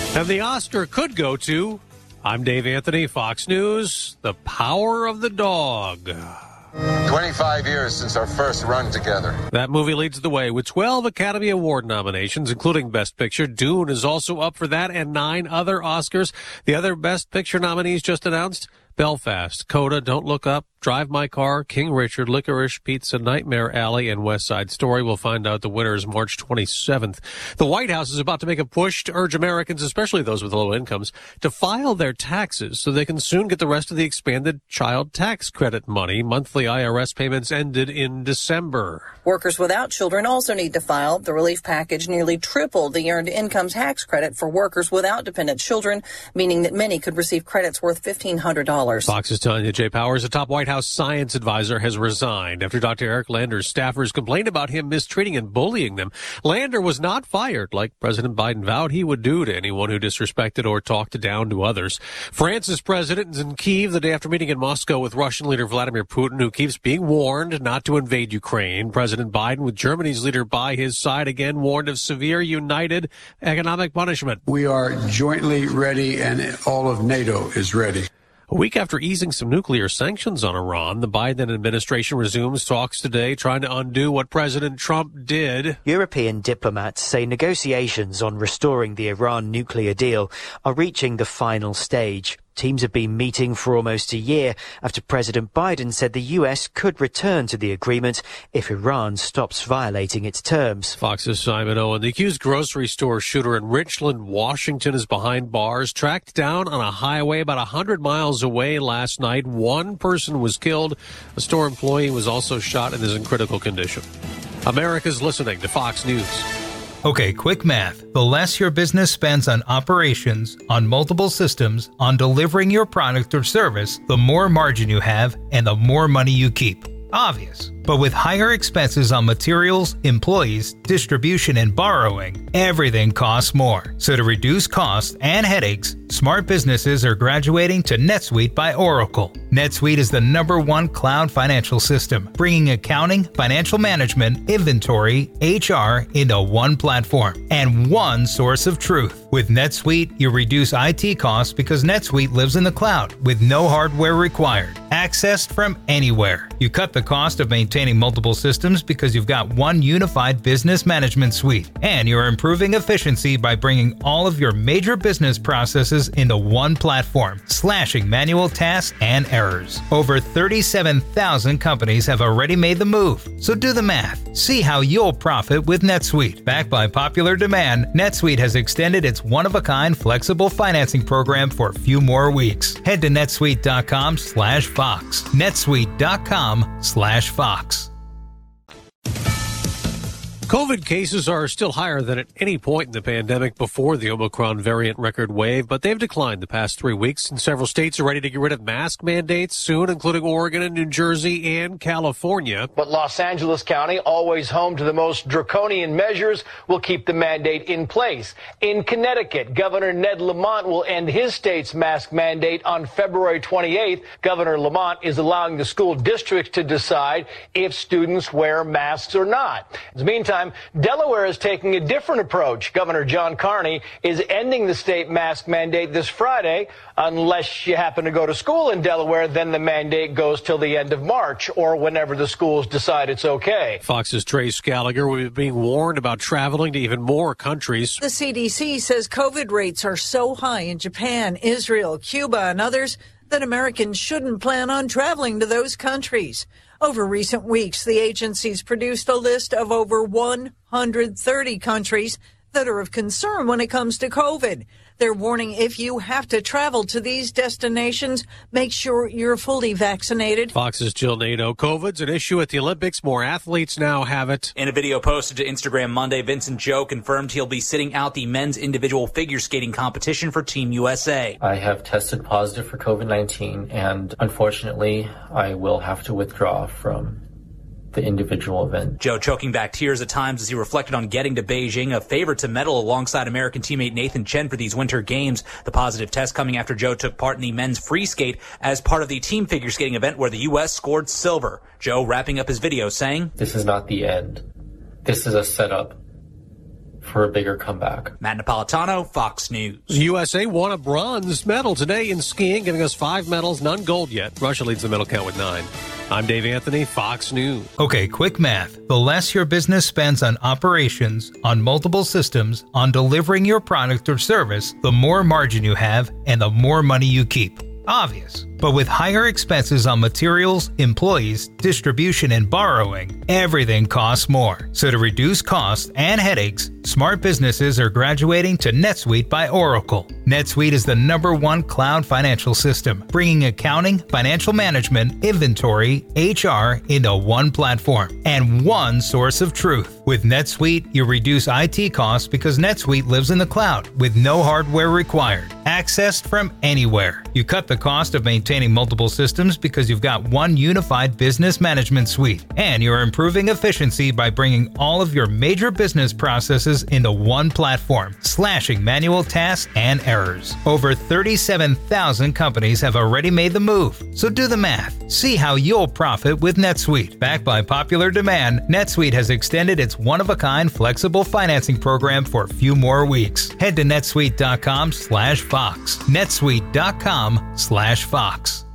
And the Oscar could go to, I'm Dave Anthony, Fox News, The Power of the Dog. 25 years since our first run together. That movie leads the way with 12 Academy Award nominations, including Best Picture. Dune is also up for that and 9 other Oscars. The other Best Picture nominees just announced: Belfast, Coda, Don't Look Up, Drive My Car, King Richard, Licorice Pizza, Nightmare Alley, and West Side Story. We'll find out the winners March 27th. The White House is about to make a push to urge Americans, especially those with low incomes, to file their taxes so they can soon get the rest of the expanded child tax credit money. Monthly IRS payments ended in December. Workers without children also need to file. The relief package nearly tripled the earned income tax credit for workers without dependent children, meaning that many could receive credits worth $1,500. Fox is telling you Jay Powers, a top White House science advisor, has resigned after Dr. Eric Lander's staffers complained about him mistreating and bullying them. Lander was not fired, like President Biden vowed he would do to anyone who disrespected or talked down to others. France's president is in Kyiv the day after meeting in Moscow with Russian leader Vladimir Putin, who keeps being warned not to invade Ukraine. President Biden, with Germany's leader by his side, again warned of severe united economic punishment. We are jointly ready, and all of NATO is ready. A week after easing some nuclear sanctions on Iran, the Biden administration resumes talks today, trying to undo what President Trump did. European diplomats say negotiations on restoring the Iran nuclear deal are reaching the final stage. Teams have been meeting for almost a year after President Biden said the U.S. could return to the agreement if Iran stops violating its terms. Fox's Simon Owen. The accused grocery store shooter in Richland, Washington, is behind bars, tracked down on a highway about 100 miles away last night. One person was killed. A store employee was also shot and is in critical condition. America's listening to Fox News. Okay, quick math. The less your business spends on operations, on multiple systems, on delivering your product or service, the more margin you have and the more money you keep. Obvious. But with higher expenses on materials, employees, distribution, and borrowing, everything costs more. So to reduce costs and headaches, smart businesses are graduating to NetSuite by Oracle. NetSuite is the #1 cloud financial system, bringing accounting, financial management, inventory, HR into one platform and one source of truth. With NetSuite, you reduce IT costs because NetSuite lives in the cloud with no hardware required, accessed from anywhere. You cut the cost of maintaining multiple systems because you've got one unified business management suite, and you're improving efficiency by bringing all of your major business processes into one platform, slashing manual tasks and errors. Over 37,000 companies have already made the move, so do the math. See how you'll profit with NetSuite. Backed by popular demand, NetSuite has extended its one-of-a-kind flexible financing program for a few more weeks. Head to netsuite.com/Fox. netsuite.com/Fox. COVID cases are still higher than at any point in the pandemic before the Omicron variant record wave, but they've declined the past 3 weeks, and several states are ready to get rid of mask mandates soon, including Oregon and New Jersey and California. But Los Angeles County, always home to the most draconian measures, will keep the mandate in place. In Connecticut, Governor Ned Lamont will end his state's mask mandate on February 28th. Governor Lamont is allowing the school districts to decide if students wear masks or not. In the meantime, Delaware is taking a different approach. Governor John Carney is ending the state mask mandate this Friday. Unless you happen to go to school in Delaware, then the mandate goes till the end of March or whenever the schools decide it's okay. Fox's Trace Gallagher will be being warned about traveling to even more countries. The CDC says COVID rates are so high in Japan, Israel, Cuba, and others that Americans shouldn't plan on traveling to those countries. Over recent weeks, the agency's produced a list of over 130 countries that are of concern when it comes to COVID. They're warning if you have to travel to these destinations, make sure you're fully vaccinated. Fox's Jill Nato. COVID's an issue at the Olympics. More athletes now have it. In a video posted to Instagram Monday, Vincent Joe confirmed he'll be sitting out the men's individual figure skating competition for Team USA. I have tested positive for COVID-19, and unfortunately, I will have to withdraw from the individual event. Joe choking back tears at times as he reflected on getting to Beijing, a favorite to medal alongside American teammate Nathan Chen for these winter games. The positive test coming after Joe took part in the men's free skate as part of the team figure skating event where the U.S. scored silver. Joe wrapping up his video saying, "This is not the end. This is a setup for a bigger comeback. Matt Napolitano, Fox News. The USA won a bronze medal today in skiing, giving us 5 medals, none gold yet. Russia leads the medal count with 9. I'm Dave Anthony, Fox News. Okay, quick math. The less your business spends on operations, on multiple systems, on delivering your product or service, the more margin you have and the more money you keep. Obvious. But with higher expenses on materials, employees, distribution, and borrowing, everything costs more. So to reduce costs and headaches, smart businesses are graduating to NetSuite by Oracle. NetSuite is the #1 cloud financial system, bringing accounting, financial management, inventory, HR into one platform and one source of truth. With NetSuite, you reduce IT costs because NetSuite lives in the cloud with no hardware required, accessed from anywhere. You cut the cost of maintaining multiple systems because you've got one unified business management suite, and you're improving efficiency by bringing all of your major business processes into one platform, slashing manual tasks and errors. Over 37,000 companies have already made the move, so do the math. See how you'll profit with NetSuite. Backed by popular demand, NetSuite has extended its one-of-a-kind flexible financing program for a few more weeks. Head to netsuite.com/Fox. netsuite.com/Fox.